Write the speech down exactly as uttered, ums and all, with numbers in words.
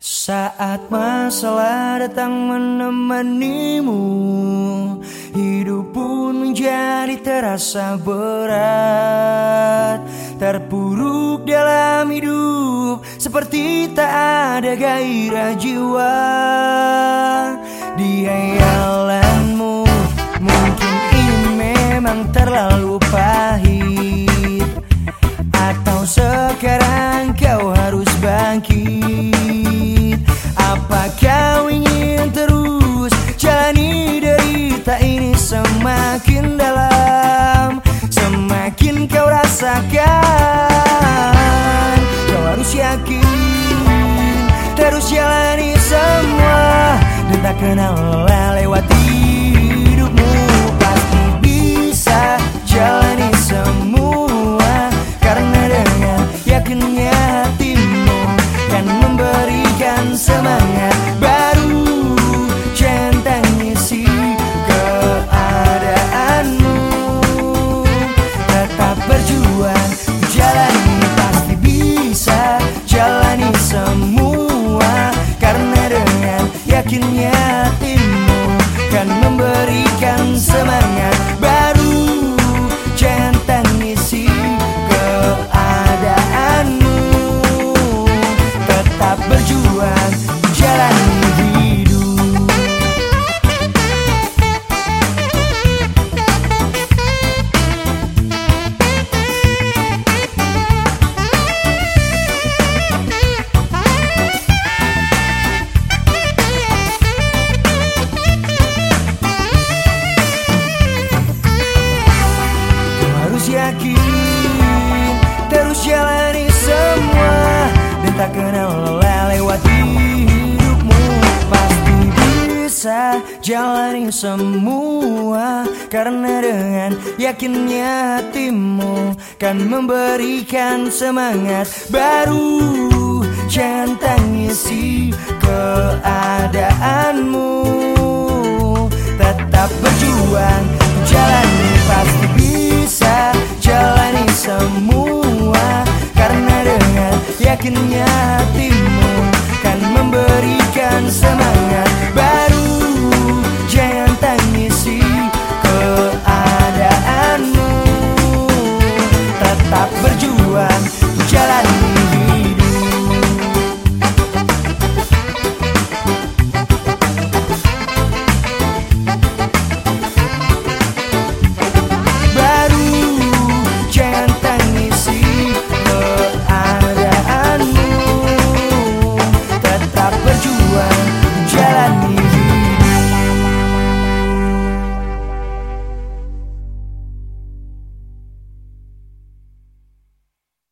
Saat masalah datang menemanimu, hidup pun menjadi terasa berat. Terpuruk dalam hidup seperti tak ada gairah jiwa. Di hayalanmu mungkin ini memang terlalu pahit, atau sekarang kau harus bangkit. Apa kau ingin terus jalani derita ini semakin dalam, semakin kau rasakan. Kau harus yakin, terus jalani semua, dan tak kenal lelah lewati hidupmu. Pasti bisa jalani semua, karena dengan yakinnya hatimu kan memberikan semangat baru. Jangan tangisi keadaanmu, tetap berjuang, jalani. Pasti bisa jalani semua, karena dengan yakinnya hatimu kan memberikan semangat baru. Jangan tangisi keadaanmu, tetap berjuang, jalani hidup. Kau harus yakin, terus jalani semua, dan tak kenal lelah lewati hidupmu. Pasti bisa jalani semua, karena dengan yakinnya hatimu kan memberikan semangat baru. Jangan tangisi keadaanmu, tetap berjuang, jalani. Pasti bisa jalani semua, karena dengan yakinnya hatimu